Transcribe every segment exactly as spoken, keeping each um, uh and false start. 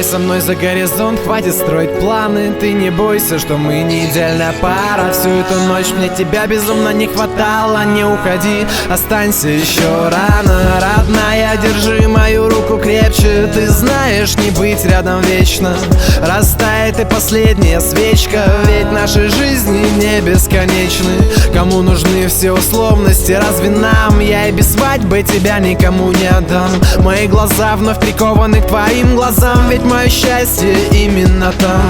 Давай со мной за горизонт, хватит строить планы. Ты не бойся, что мы не идеальная пара. Всю эту ночь мне тебя безумно не хватало. Не уходи, останься еще рано. Родная, держи мою руку крепче. Ты знаешь, не быть рядом вечно. Растает и последняя свечка, ведь наши жизни не бесконечны. Кому нужны все условности, разве нам? Я и без свадьбы тебя никому не отдам. Мои глаза вновь прикованы к твоим глазам, ведь мое счастье именно там.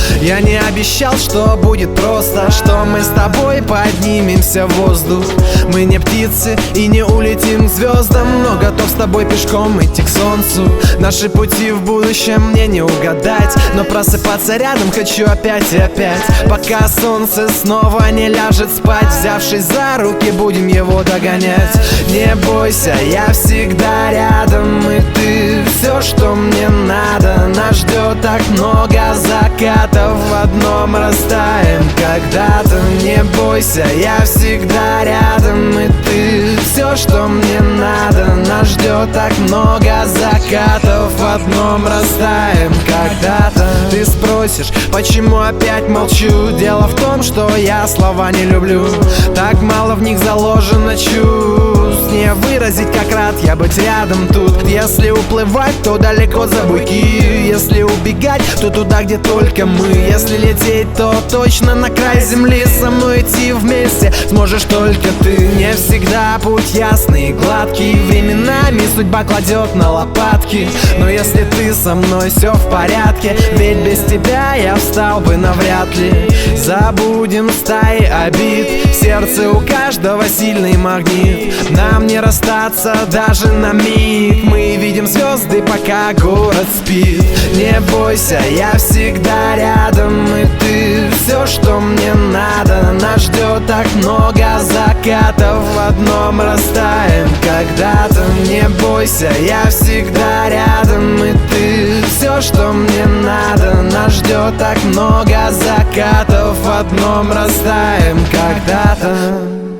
Я не обещал, что будет просто, что мы с тобой поднимемся в воздух. Мы не птицы и не улетим к звездам, но готов с тобой пешком идти к солнцу. Наши пути в будущем мне не угадать, но просыпаться рядом хочу опять и опять. Пока солнце снова не ляжет спать, взявшись за руки, будем его догонять. Не бойся, я всегда рядом, и ты все, что мне надо. Нас ждет так много закатов, в одном растаем когда-то. Не бойся, я всегда рядом, и ты все, что мне надо. Нас ждет так много закатов, в одном растаем когда-то. Ты спросишь, почему опять молчу? Дело в том, что я слова не люблю. Так мало в них заложено чувств. Не выразить, как рад я быть рядом тут. Если уплывать, то далеко за буйки. Если убегать, то туда, где только мы. Если лететь, то точно на край земли. Со мной идти вместе сможешь только ты. Не всегда путь ясный и гладкий, временами судьба кладет на лопатки. Но если ты со мной, все в порядке, ведь без тебя я встал бы навряд ли. Забудем стаи обид, в сердце у каждого сильный магнит. Нам не расстаться даже на миг, мы видим звезды, пока город спит. Не бойся, я всегда рядом, и ты все, что мне надо. Нас ждет так много закатов, в одном растаем когда-то. Не бойся, я всегда рядом, и ты все, что мне надо. Нас ждет так много закатов, в одном растаем когда-то.